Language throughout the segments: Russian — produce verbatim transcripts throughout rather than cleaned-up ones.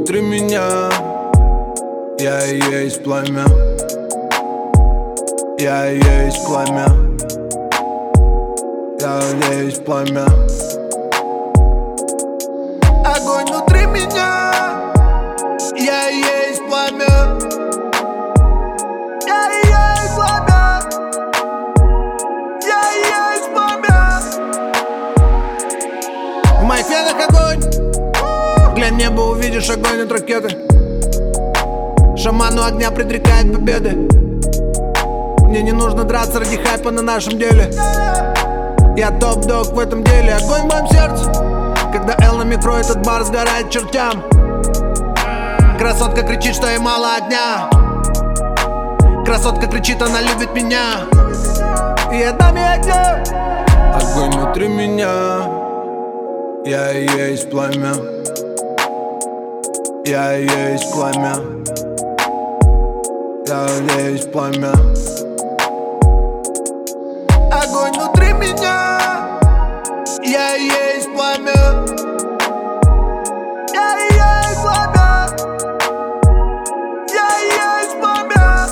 внутри меня, я и есть пламя. Я и есть пламя. Я и есть пламя. Огонь внутри меня, я и есть пламя. Я и есть пламя. Я и есть пламя. В моих венах огонь. Глянь в небо, увидишь огонь от ракеты. Шаману огня предрекает победы. Мне не нужно драться ради хайпа на нашем деле. Я топ-дог в этом деле. Огонь в моем сердце. Когда Эл на микро, этот бар сгорает чертям. Красотка кричит, что ей мало огня. Красотка кричит, она любит меня. И я дам ей огня. Огонь внутри меня, я и есть пламя. Я и есть пламя. Я и есть пламя. Огонь внутри меня, я и есть пламя. Я и есть пламя. Я и есть пламя.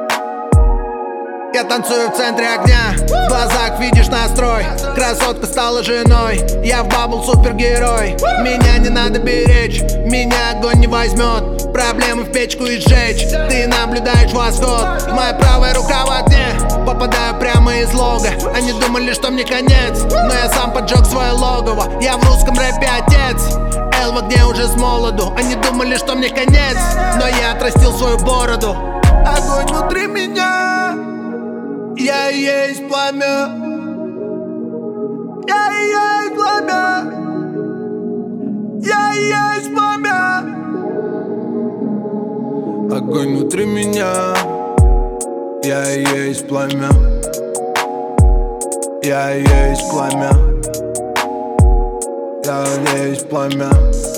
Я танцую в центре огня. В глазах видишь настрой. Красотка стала женой. Я в бабл супергерой. Меня не надо беречь. Меня огонь не возьмет. Проблемы в печку и сжечь. Ты наблюдаешь восход. Моя правая рука в огне. Попадаю прямо из лога. Они думали, что мне конец, но я сам поджег свое логово. Я в русском рэпе отец. Эл в огне уже с молоду. Они думали, что мне конец, но я отрастил свою бороду. Огонь внутри меня, я и есть пламя. Я и есть пламя. Я и есть пламя. Огонь внутри меня, я и есть пламя. Я и есть пламя. Я и есть пламя.